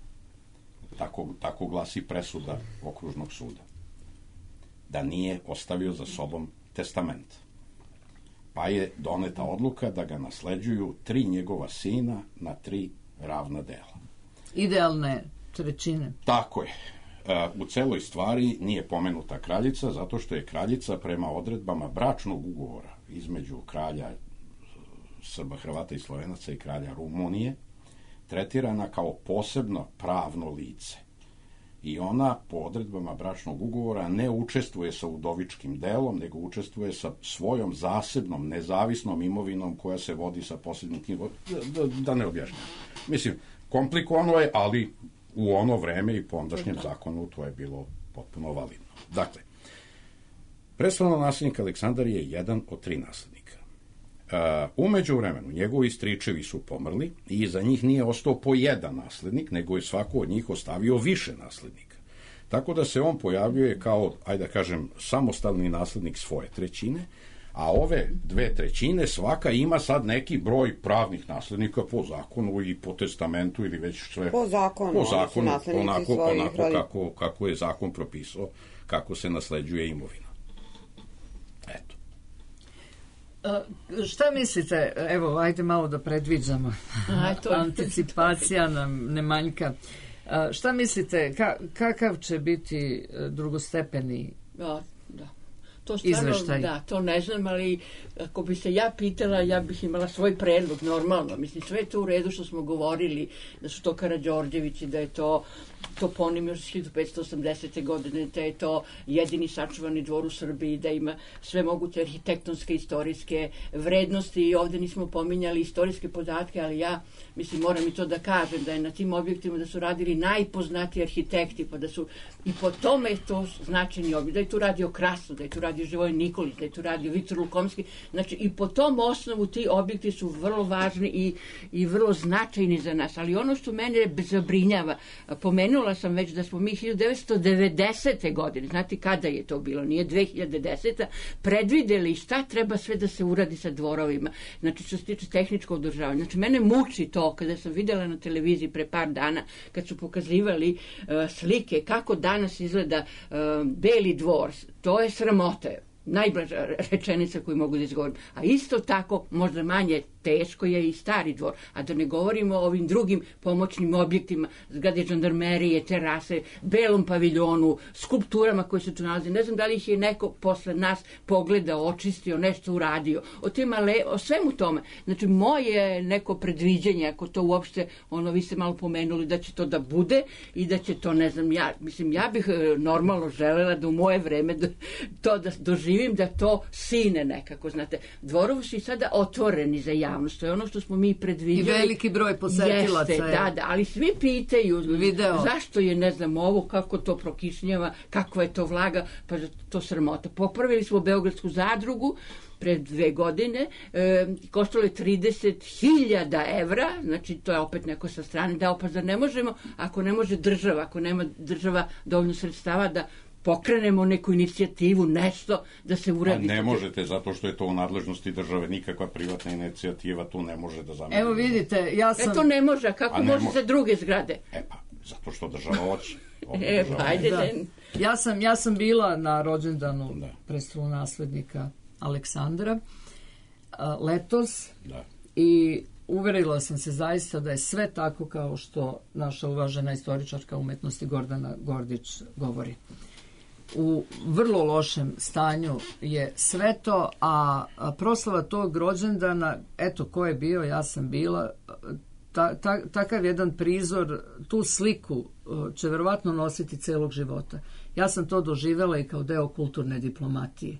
Tako glasi presuda okružnog suda. Da nije ostavio za sobom testament. Pa je doneta odluka da ga nasleđuju 3 njegova sina na 3 ravna dela. Idealne trećine. Tako je. U celoj stvari nije pomenuta kraljica, zato što je kraljica prema odredbama bračnog ugovora između kralja Srba, Hrvata i Slovenaca i kralja Rumunije tretirana kao posebno pravno lice. I ona po odredbama bračnog ugovora ne učestvuje sa udovičkim delom, nego učestvuje sa svojom zasebnom, nezavisnom imovinom koja se vodi sa posebnim da ne objašnjam. Mislim, komplikovano je, ali u ono vreme i po ondašnjem zakonu to je bilo potpuno validno. Dakle, prestolonaslednik Aleksandar je jedan od 3 naslednika. U međuvremenu njegovi stričevi su pomrli i za njih nije ostao po jedan naslednik, nego je svako od njih ostavio više naslednika. Tako da se on pojavljuje kao, ajde da kažem, samostalni naslednik svoje trećine, a ove 2/3 svaka ima sad neki broj pravnih naslednika po zakonu i po testamentu ili već sve. Po zakonu onako kako je zakon propisao, kako se nasleđuje imovina. Eto. Šta mislite, evo, ajde malo da predviđamo, anticipacija nam ne manjka. Šta mislite, kakav će biti drugostepeni Da. To stvarno, izveštaj. Da, to ne znam, ali ako bi se ja pitala, ja bih imala svoj predlog, normalno. Mislim, sve je to u redu što smo govorili, da su to Karađorđevići, da je to toponim još 1580. godine, da je to jedini sačuvani dvor u Srbiji, da ima sve moguće arhitektonske, istorijske vrednosti i ovde nismo pominjali istorijske podatke, ali ja, mislim, moram i to da kažem, da je na tim objektima da su radili najpoznatiji arhitekti, pa da su i po tome je to značajni objekt, da je tu radio Krasno, da je tu radio Živojin Nikolić, da je tu radio Viktor Lukomski, znači i po tom osnovu ti objekti su vrlo važni i vrlo značajni za nas, ali ono što mene zabrinjava, pomenula sam već da smo mi 1990. godine, znate kada je to bilo, nije 2010. predvideli šta treba sve da se uradi sa dvorovima, znači što se tiče tehničkog održavanja. Znači mene muči to kada sam videla na televiziji pre par dana, kad su pokazivali slike kako danas izgleda Beli dvor, to je sramota. Najblaža rečenica koju mogu da izgovorim. A isto tako, možda manje teško je i Stari dvor. A da ne govorimo o ovim drugim pomoćnim objektima, zgrade žandarmerije, terase, belom paviljonu, skulpturama koje se tu nalaze. Ne znam da li ih je neko posle nas pogledao, očistio, nešto uradio. O svemu tome. Znači, moje neko predviđenje, ako to uopšte, vi ste malo pomenuli da će to da bude i da će to, ne znam, ja bih normalno želela da u moje vreme to da doživim, da to sine nekako, znate. Dvorovi su i sada otvoreni za javnost. To je ono što smo mi predvidjeli. I veliki broj posetilaca. Jeste, da, ali svi pitaju zašto je, ne znam, ovo, kako to prokišnjava, kakva je to vlaga, pa to sramota. Popravili smo Beogradsku zadrugu pred 2 godine, koštalo je 30.000 evra, znači to je opet neko sa strane dao, pa zar ne možemo, ako ne može država, ako nema država dovoljno sredstava da pokrenemo neku inicijativu, nešto da se uradi. A ne možete, zato što je to u nadležnosti države, nikakva privatna inicijativa tu ne može da zameni. Evo vidite, ja sam... to ne može, a kako može za druge zgrade? Zato što država hoće. Ja sam bila na rođendanu prestolonaslednika Aleksandra letos i uverila sam se zaista da je sve tako kao što naša uvažena istoričarka umetnosti Gordana Gordić govori. U vrlo lošem stanju je sve to, a proslava tog rođendana, eto ko je bio, ja sam bila, takav jedan prizor, tu sliku će verovatno nositi celog života. Ja sam to doživela i kao deo kulturne diplomatije.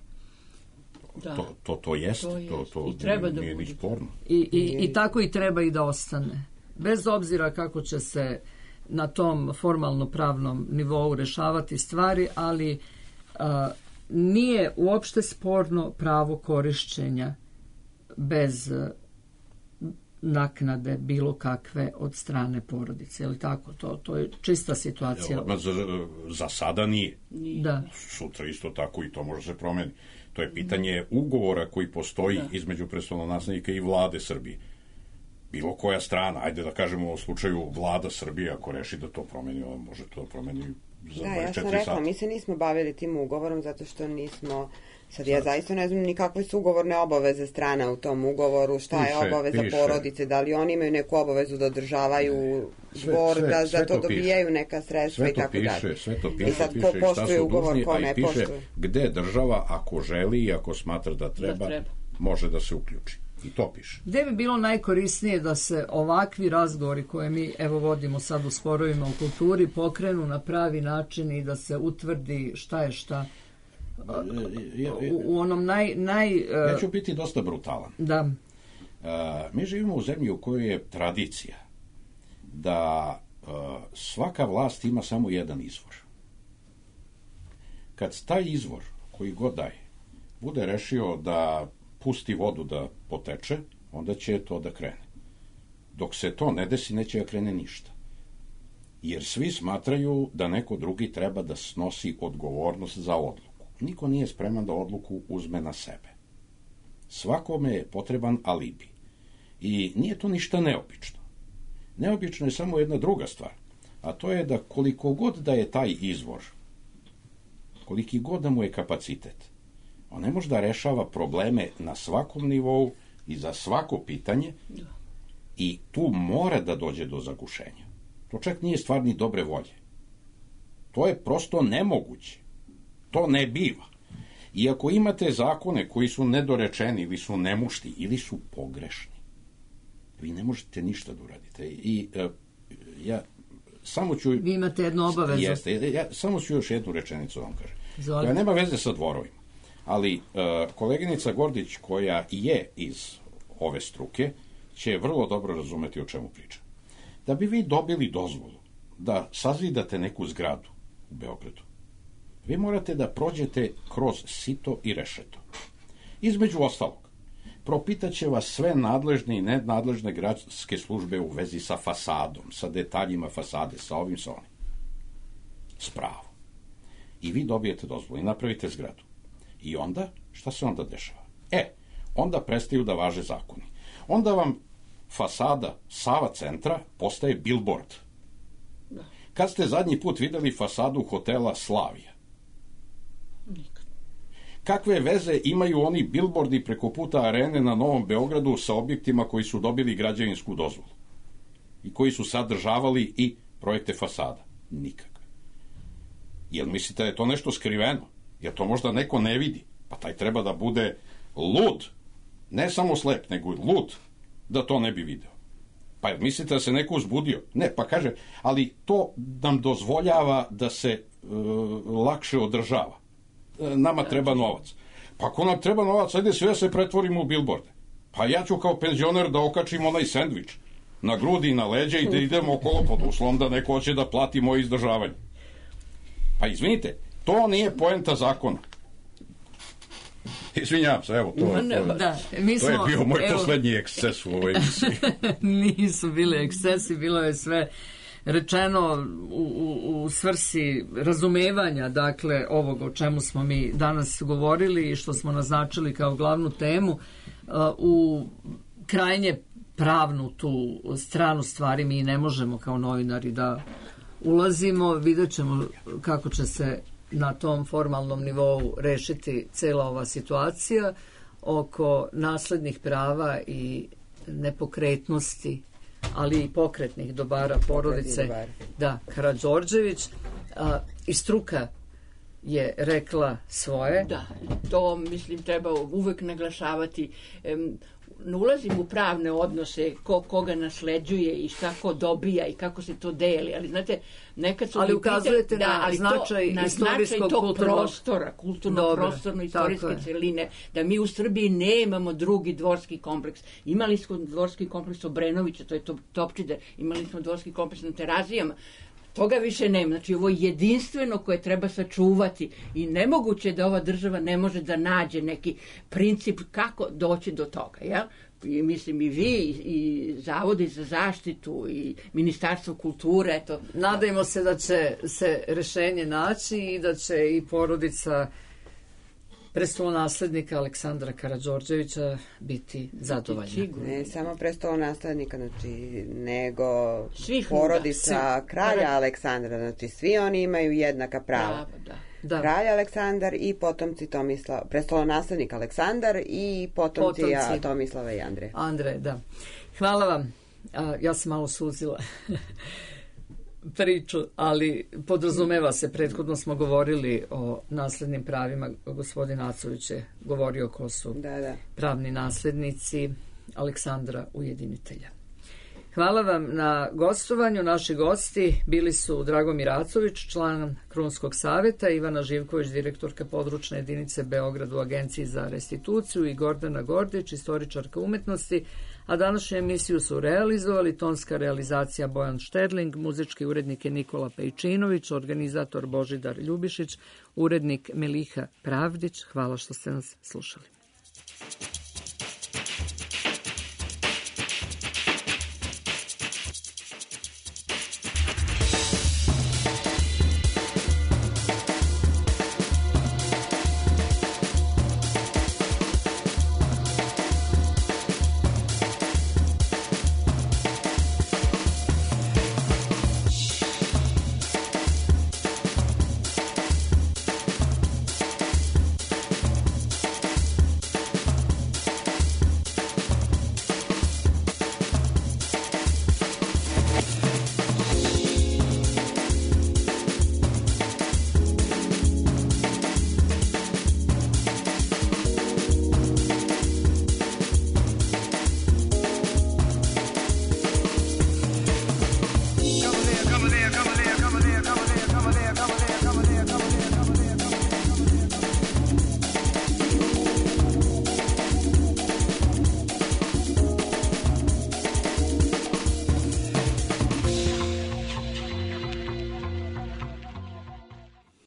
To jeste, to nije ni sporno. I tako i treba i da ostane. Bez obzira kako će se na tom formalno-pravnom nivou rešavati stvari, ali nije uopšte sporno pravo korišćenja bez naknade bilo kakve od strane porodice. Je li tako? To je čista situacija. Za sada nije. Da. Sutra isto tako i to može se promeniti. To je pitanje ugovora koji postoji između prestolonaslednika i vlade Srbije. Bilo koja strana, ajde da kažemo u slučaju vlada Srbije, ako reši da to promeni, može to da promeni za 24 sata. Ja sam rekla, mi se nismo bavili tim ugovorom zato što nismo, sad ja zaista ne znam ni kakve su ugovorne obaveze strana u tom ugovoru, šta je obaveza porodice, da li oni imaju neku obavezu da održavaju dvor, da za to dobijaju neka sredstva i tako dalje. Sve to piše, i sad ko poštuje ugovor, ko ne poštuje. Gde država, ako želi i ako smatra da treba, može da se uključi. I to piše. Gde bi bilo najkorisnije da se ovakvi razgovori koje mi evo vodimo sad u sporovima u kulturi pokrenu na pravi način i da se utvrdi šta je šta u onom Ja ću biti dosta brutalan. Da. Mi živimo u zemlji u kojoj je tradicija da svaka vlast ima samo jedan izvor. Kad taj izvor, koji god daje, bude rešio da pusti vodu da poteče, onda će to da krene. Dok se to ne desi, neće da krene ništa. Jer svi smatraju da neko drugi treba da snosi odgovornost za odluku. Niko nije spreman da odluku uzme na sebe. Svakome je potreban alibi. I nije to ništa neobično. Neobično je samo jedna druga stvar, a to je da koliko god da je taj izvor, koliki god da mu je kapacitet, on ne može da rešava probleme na svakom nivou i za svako pitanje i tu mora da dođe do zagušenja. To čak nije stvar ni dobre volje. To je prosto nemoguće. To ne biva. I ako imate zakone koji su nedorečeni ili su nemušti ili su pogrešni, vi ne možete ništa da uradite. I ja samo ću... Vi imate jednu obavezu. Jeste, ja samo ću još jednu rečenicu vam kažem. Izvolite. Koja nema veze sa dvorovima. Ali koleginica Gordić, koja je iz ove struke, će vrlo dobro razumeti o čemu priča. Da bi vi dobili dozvolu da sazidate neku zgradu u Beogradu, vi morate da prođete kroz sito i rešeto. Između ostalog, propitaće vas sve nadležne i nenadležne gradske službe u vezi sa fasadom, sa detaljima fasade, sa ovim, sa onim. S pravom. I vi dobijete dozvolu i napravite zgradu. I onda, šta se onda dešava? Onda prestaju da važe zakoni. Onda vam fasada Sava centra postaje billboard. Kad ste zadnji put videli fasadu hotela Slavija? Nikad. Kakve veze imaju oni billboardi preko puta arene na Novom Beogradu sa objektima koji su dobili građevinsku dozvolu i koji su sadržavali i projekte fasada? Nikakve. Jel mislite da je to nešto skriveno? Jer to možda neko ne vidi? Pa taj treba da bude lud, ne samo slep, nego lud, da to ne bi video. Pa jel mislite da se neko uzbudio? Ne, pa kaže, ali to nam dozvoljava da se lakše održava. Nama treba novac. Pa ako nam treba novac, ajde sve se pretvorimo u billboarde. Pa ja ću kao penzioner da okačim onaj sendvič na grudi i na leđe i da idemo okolo pod uslovom da neko hoće da plati moje izdržavanje. Pa izvinite, to nije poenta zakona. Izvinjavam se, evo, to je bio moj poslednji eksces u ovoj emisiji. Nisu bili ekscesi, bilo je sve rečeno u svrsi razumevanja, dakle, ovog o čemu smo mi danas govorili i što smo naznačili kao glavnu temu. U krajnje pravnu tu stranu stvari mi ne možemo kao novinari da ulazimo, vidjet ćemo kako će se na tom formalnom nivou rešiti cela ova situacija oko naslednih prava i nepokretnosti, ali i pokretnih dobara porodice Karađorđević. I struka je rekla svoje. Da, to mislim treba uvek naglašavati. Ne ulazim u pravne odnose, koga nasleđuje i šta ko dobija i kako se to deli, ali znate, nekad su... Ali ukazujete na značaj istorijskog prostora, kulturno-prostorno-istorijske celine, da mi u Srbiji nemamo drugi dvorski kompleks. Imali smo dvorski kompleks Obrenovića, to je Topčider, imali smo dvorski kompleks na Terazijama, toga više nema. Znači, ovo je jedinstveno koje treba sačuvati i nemoguće da ova država ne može da nađe neki princip kako doći do toga, ja? I mislim i vi i zavodi za zaštitu i Ministarstvo kulture, eto. Nadajmo se da će se rešenje naći i da će i porodica prestolonaslednika Aleksandra Karađorđevića biti zadovoljna. Ne samo prestolonaslednika, znači, nego porodica kralja Aleksandra, znači svi oni imaju jednaka prava. Da. Kralj Aleksandar i potomci prestolonaslednik Aleksandar i potomci Tomislava i Andreja. Andrej, da. Hvala vam. Ja sam malo suzila priču, ali podrazumeva se, prethodno smo govorili o naslednim pravima, gospodin Acović je govorio ko su pravni naslednici Aleksandra Ujedinitelja. Hvala vam na gostovanju. Naši gosti bili su Dragomir Acović, član Krunskog saveta, Ivana Živković, direktorka područne jedinice Beograd u Agenciji za restituciju i Gordana Gordić, istoričarka umetnosti, a današnju emisiju su realizovali tonska realizacija Bojan Šterling, muzički urednik je Nikola Pejčinović, organizator Božidar Ljubišić, urednik Meliha Pravdić. Hvala što ste nas slušali.